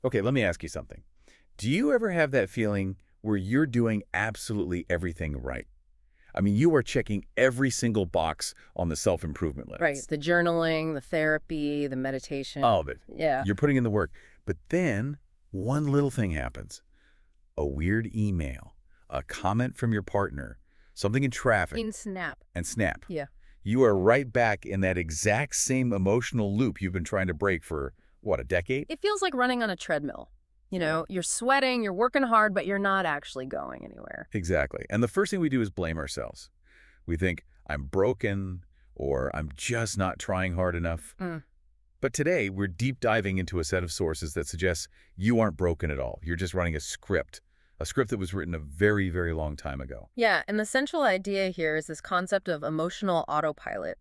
Okay, let me ask you something. Do you ever have that feeling where you're doing absolutely everything right? I mean, you are checking every single box on the self-improvement Right. list. The journaling, the therapy, the meditation. All of it. Yeah. You're putting in the work. But then one little thing happens. A weird email, a comment from your partner, something in traffic, In Snap. and snap. Yeah. You are right back in that exact same emotional loop you've been trying to break for, what, a decade? It feels like running on a treadmill. You know, you're sweating, you're working hard, but you're not actually going anywhere. Exactly. And the first thing we do is blame ourselves. We think, I'm broken, or I'm just not trying hard enough. Mm. But today, we're deep diving into a set of sources that suggests you aren't broken at all. You're just running a script that was written a very, very long time ago. Yeah, and the central idea here is this concept of emotional autopilot.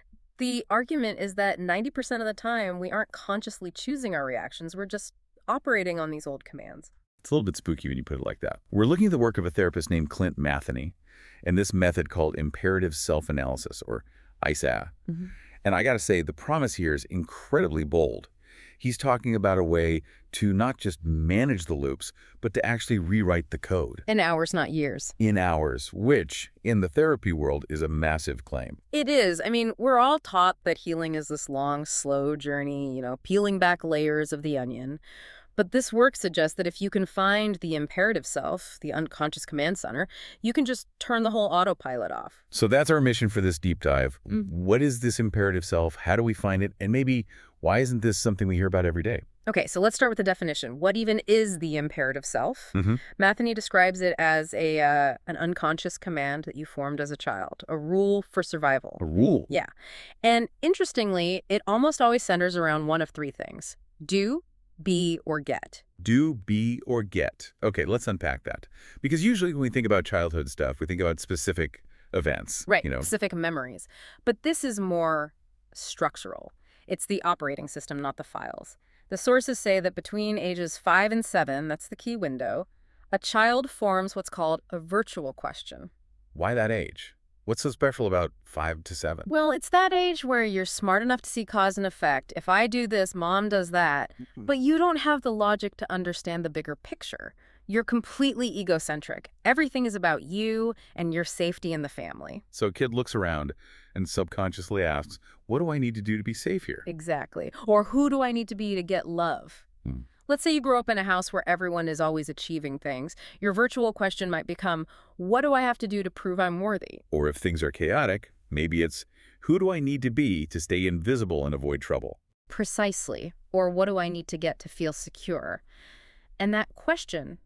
The argument is that 90% of the time, we aren't consciously choosing our reactions. We're just operating on these old commands. It's a little bit spooky when you put it like that. We're looking at the work of a therapist named Clint Matheny and this method called imperative self-analysis, or ISA. And I got to say, the promise here is incredibly bold. He's talking about a way to not just manage the loops, but to actually rewrite the code. In hours, not years. In hours, which, in the therapy world, is a massive claim. It is. I mean, we're all taught that healing is this long, slow journey, peeling back layers of the onion. But this work suggests that if you can find the imperative self, the unconscious command center, you can just turn the whole autopilot off. So that's our mission for this deep dive. What is this imperative self? How do we find it? And maybe, why isn't this something we hear about every day? Okay, so let's start with the definition. What even is the imperative self? Matheny describes it as an unconscious command that you formed as a child, a rule for survival. A rule? Yeah. And interestingly, it almost always centers around one of three things: do, be, or get. Do, be, or get. Okay, let's unpack that. Because usually when we think about childhood stuff, we think about specific events. Right, specific memories. But this is more structural. It's the operating system, not the files. The sources say that between ages 5 and 7, that's the key window, a child forms what's called a virtual question. Why that age? What's so special about 5 to 7? Well, it's that age where you're smart enough to see cause and effect. If I do this, mom does that. But you don't have the logic to understand the bigger picture. You're completely egocentric. Everything is about you and your safety in the family. So a kid looks around and subconsciously asks, what do I need to do to be safe here? Exactly. Or who do I need to be to get love? Let's say you grow up in a house where everyone is always achieving things. Your virtual question might become, what do I have to do to prove I'm worthy? Or if things are chaotic, maybe it's, who do I need to be to stay invisible and avoid trouble? Precisely. Or what do I need to get to feel secure? And that question,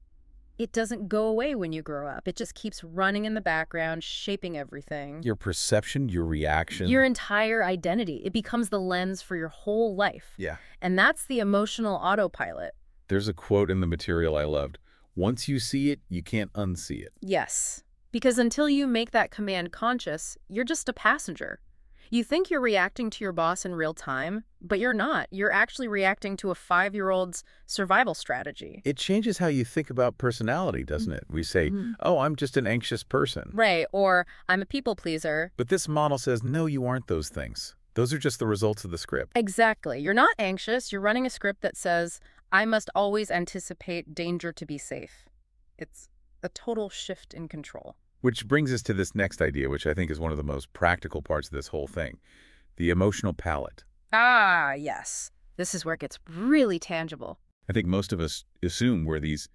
it doesn't go away when you grow up. It just keeps running in the background, shaping everything. Your perception, your reaction. Your entire identity. It becomes the lens for your whole life. Yeah. And that's the emotional autopilot. There's a quote in the material I loved. Once you see it, you can't unsee it. Yes. Because until you make that command conscious, you're just a passenger. You think you're reacting to your boss in real time, but you're not. You're actually reacting to a 5-year-old's survival strategy. It changes how you think about personality, doesn't it? We say, oh, I'm just an anxious person. Right, or I'm a people pleaser. But this model says, no, you aren't those things. Those are just the results of the script. Exactly. You're not anxious. You're running a script that says, I must always anticipate danger to be safe. It's a total shift in control. Which brings us to this next idea, which I think is one of the most practical parts of this whole thing, the emotional palette. Ah, yes. This is where it gets really tangible. I think most of us assume we're these,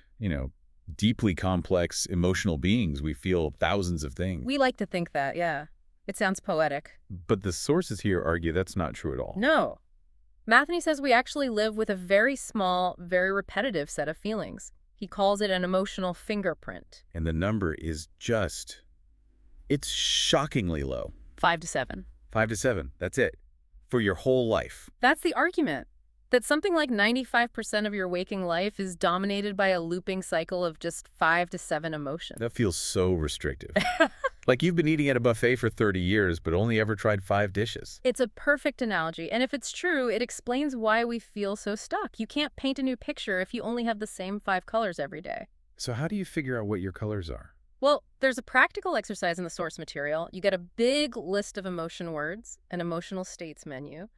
deeply complex emotional beings. We feel thousands of things. We like to think that, yeah. It sounds poetic. But the sources here argue that's not true at all. No. Matheny says we actually live with a very small, very repetitive set of feelings. He calls it an emotional fingerprint. And the number is it's shockingly low. 5 to 7. 5 to 7, that's it. For your whole life. That's the argument. That something like 95% of your waking life is dominated by a looping cycle of just 5 to 7 emotions. That feels so restrictive. Like you've been eating at a buffet for 30 years, but only ever tried 5 dishes. It's a perfect analogy, and if it's true, it explains why we feel so stuck. You can't paint a new picture if you only have the same 5 colors every day. So how do you figure out what your colors are? Well, there's a practical exercise in the source material. You get a big list of emotion words, an emotional states menu,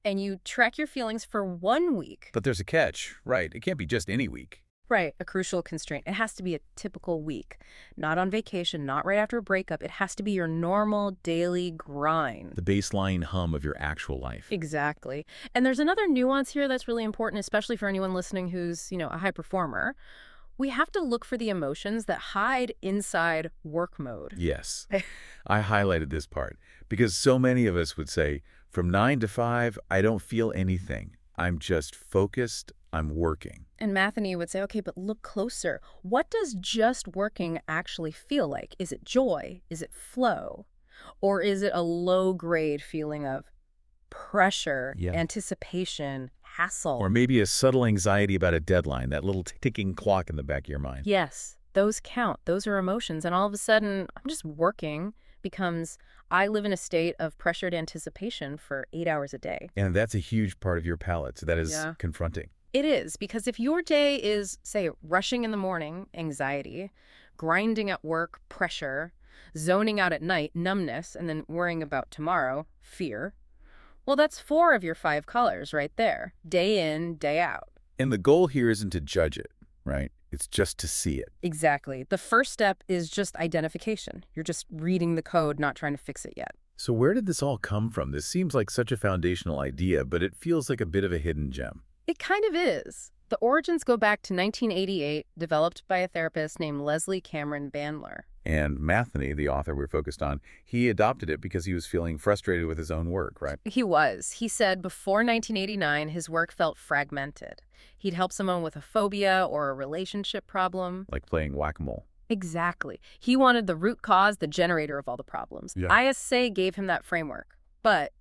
And you track your feelings for 1 week. But there's a catch, right? It can't be just any week. Right, a crucial constraint. It has to be a typical week. Not on vacation, not right after a breakup. It has to be your normal daily grind. The baseline hum of your actual life. Exactly. And there's another nuance here that's really important, especially for anyone listening who's, a high performer. We have to look for the emotions that hide inside work mode. Yes. I highlighted this part because so many of us would say, from 9 to 5, I don't feel anything. I'm just focused. I'm working. And Matheny would say, okay, but look closer. What does just working actually feel like? Is it joy? Is it flow? Or is it a low-grade feeling of pressure, anticipation, hassle? Or maybe a subtle anxiety about a deadline, that little ticking clock in the back of your mind. Yes, those count. Those are emotions. And all of a sudden, I'm just working becomes I live in a state of pressured anticipation for 8 hours a day. And that's a huge part of your palette. So that is confronting. It is, because if your day is, say, rushing in the morning, anxiety, grinding at work, pressure, zoning out at night, numbness, and then worrying about tomorrow, fear, well, that's 4 of your 5 colors right there, day in, day out. And the goal here isn't to judge it, right? It's just to see it. Exactly. The first step is just identification. You're just reading the code, not trying to fix it yet. So where did this all come from? This seems like such a foundational idea, but it feels like a bit of a hidden gem. It kind of is. The origins go back to 1988, developed by a therapist named Leslie Cameron Bandler. And Matheny, the author we're focused on, he adopted it because he was feeling frustrated with his own work, right? He was. He said before 1989, his work felt fragmented. He'd help someone with a phobia or a relationship problem. Like playing whack-a-mole. Exactly. He wanted the root cause, the generator of all the problems. Yeah. ISA gave him that framework. But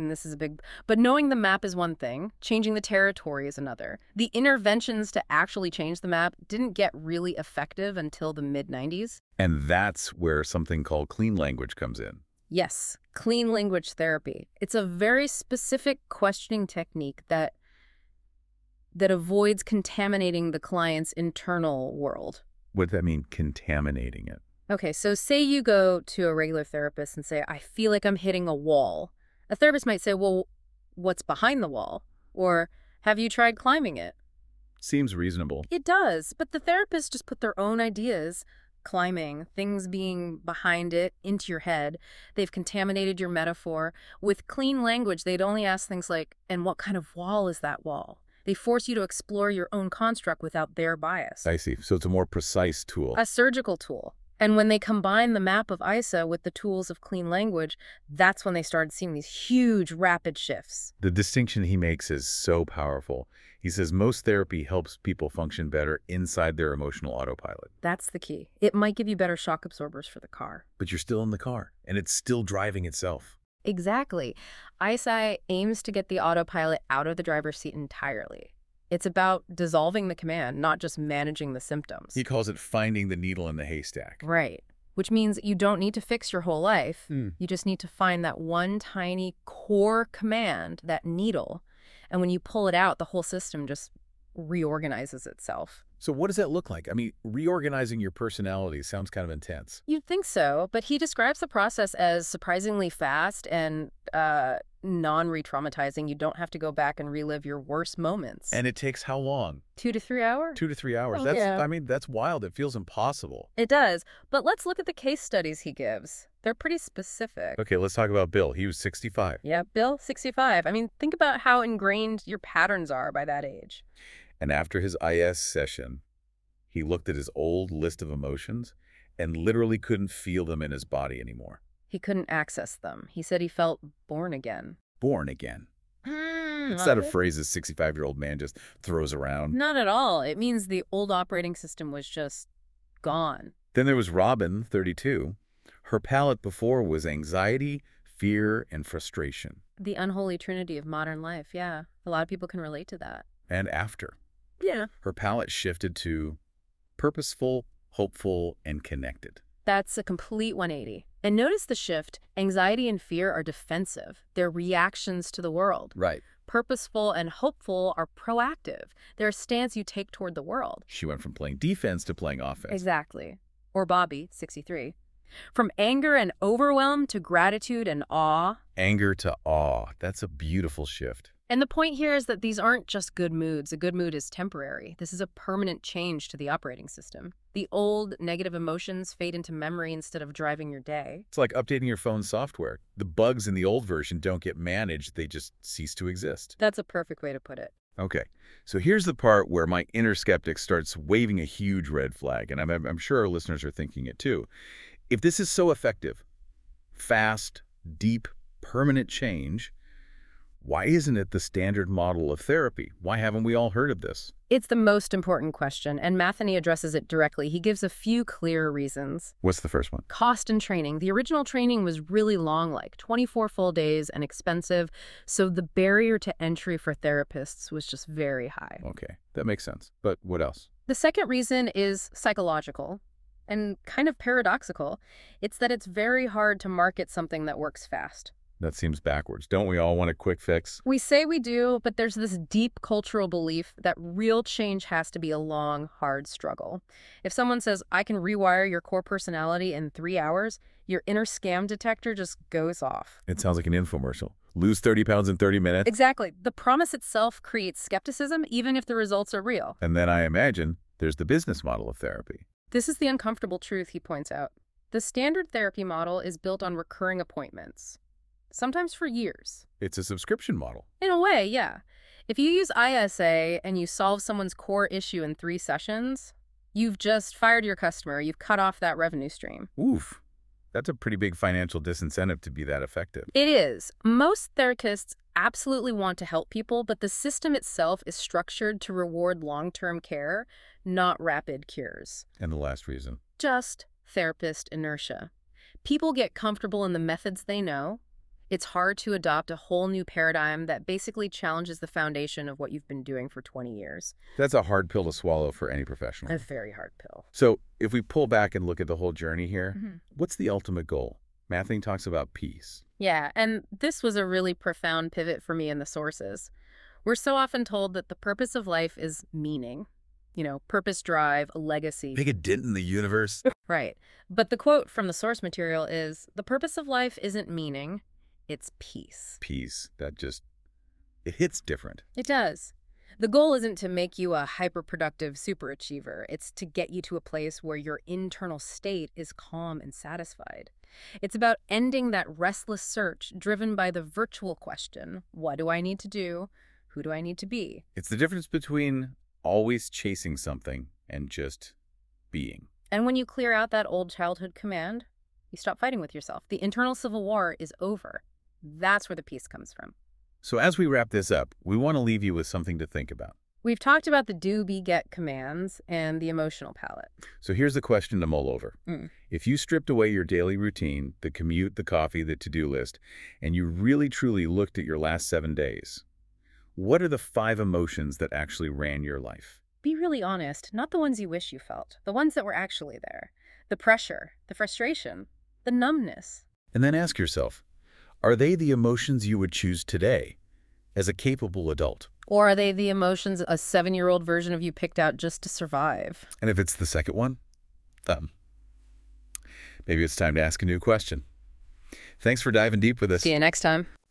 knowing the map is one thing, changing the territory is another. The interventions to actually change the map didn't get really effective until the mid-90s. And that's where something called clean language comes in. Yes, clean language therapy. It's a very specific questioning technique that avoids contaminating the client's internal world. What does that mean, contaminating it? Okay, so say you go to a regular therapist and say, I feel like I'm hitting a wall. A therapist might say, well, what's behind the wall? Or, have you tried climbing it? Seems reasonable. It does, but the therapist just put their own ideas, climbing, things being behind it, into your head. They've contaminated your metaphor. With clean language, they'd only ask things like, and what kind of wall is that wall? They force you to explore your own construct without their bias. I see. So it's a more precise tool. A surgical tool. And when they combine the map of ISA with the tools of clean language, that's when they started seeing these huge, rapid shifts. The distinction he makes is so powerful. He says most therapy helps people function better inside their emotional autopilot. That's the key. It might give you better shock absorbers for the car. But you're still in the car, and it's still driving itself. Exactly. ISI aims to get the autopilot out of the driver's seat entirely. It's about dissolving the command, not just managing the symptoms. He calls it finding the needle in the haystack. Right. Which means you don't need to fix your whole life. You just need to find that one tiny core command, that needle. And when you pull it out, the whole system just reorganizes itself. So what does that look like? I mean, reorganizing your personality sounds kind of intense. You'd think so, but he describes the process as surprisingly fast and non-re-traumatizing. You don't have to go back and relive your worst moments. And it takes how long? 2 to 3 hours? 2 to 3 hours. Oh, yeah. I mean, that's wild. It feels impossible. It does. But let's look at the case studies he gives. They're pretty specific. Okay, let's talk about Bill. He was 65. Yeah, Bill, 65. I mean, think about how ingrained your patterns are by that age. And after his IS session, he looked at his old list of emotions and literally couldn't feel them in his body anymore. He couldn't access them. He said he felt born again. Born again. It's not a phrase a 65-year-old man just throws around. Not at all. It means the old operating system was just gone. Then there was Robin, 32. Her palette before was anxiety, fear, and frustration. The unholy trinity of modern life, yeah. A lot of people can relate to that. And after. Yeah. Her palette shifted to purposeful, hopeful, and connected. That's a complete 180. And notice the shift. Anxiety and fear are defensive. They're reactions to the world. Right. Purposeful and hopeful are proactive. They're a stance you take toward the world. She went from playing defense to playing offense. Exactly. Or Bobby, 63. From anger and overwhelm to gratitude and awe. Anger to awe. That's a beautiful shift. And the point here is that these aren't just good moods. A good mood is temporary. This is a permanent change to the operating system. The old negative emotions fade into memory instead of driving your day. It's like updating your phone's software. The bugs in the old version don't get managed, they just cease to exist. That's a perfect way to put it. Okay, so here's the part where my inner skeptic starts waving a huge red flag, and I'm sure our listeners are thinking it too. If this is so effective, fast, deep, permanent change, why isn't it the standard model of therapy? Why haven't we all heard of this? It's the most important question, and Matheny addresses it directly. He gives a few clear reasons. What's the first one? Cost and training. The original training was really long, like 24 full days, and expensive, so the barrier to entry for therapists was just very high. Okay, that makes sense. But what else? The second reason is psychological and kind of paradoxical. It's that it's very hard to market something that works fast. That seems backwards. Don't we all want a quick fix? We say we do, but there's this deep cultural belief that real change has to be a long, hard struggle. If someone says, I can rewire your core personality in 3 hours, your inner scam detector just goes off. It sounds like an infomercial. Lose 30 pounds in 30 minutes. Exactly. The promise itself creates skepticism, even if the results are real. And then I imagine there's the business model of therapy. This is the uncomfortable truth, he points out. The standard therapy model is built on recurring appointments. Sometimes for years. It's a subscription model. In a way, yeah. If you use ISA and you solve someone's core issue in 3 sessions, you've just fired your customer. You've cut off that revenue stream. Oof. That's a pretty big financial disincentive to be that effective. It is. Most therapists absolutely want to help people, but the system itself is structured to reward long-term care, not rapid cures. And the last reason? Just therapist inertia. People get comfortable in the methods they know. It's hard to adopt a whole new paradigm that basically challenges the foundation of what you've been doing for 20 years. That's a hard pill to swallow for any professional. A very hard pill. So if we pull back and look at the whole journey here, what's the ultimate goal? Matheny talks about peace. Yeah, and this was a really profound pivot for me in the sources. We're so often told that the purpose of life is meaning. You know, purpose, drive, a legacy. Make a dent in the universe. Right. But the quote from the source material is, the purpose of life isn't meaning. It's peace. Peace. It hits different. It does. The goal isn't to make you a hyperproductive superachiever. It's to get you to a place where your internal state is calm and satisfied. It's about ending that restless search driven by the virtual question, what do I need to do? Who do I need to be? It's the difference between always chasing something and just being. And when you clear out that old childhood command, you stop fighting with yourself. The internal civil war is over. That's where the peace comes from. So as we wrap this up, we want to leave you with something to think about. We've talked about the do, be, get commands and the emotional palette. So here's the question to mull over. If you stripped away your daily routine, the commute, the coffee, the to-do list, and you really truly looked at your last 7 days, what are the 5 emotions that actually ran your life? Be really honest, not the ones you wish you felt, the ones that were actually there. The pressure, the frustration, the numbness. And then ask yourself, are they the emotions you would choose today as a capable adult? Or are they the emotions a 7-year-old version of you picked out just to survive? And if it's the second one, maybe it's time to ask a new question. Thanks for diving deep with us. See you next time.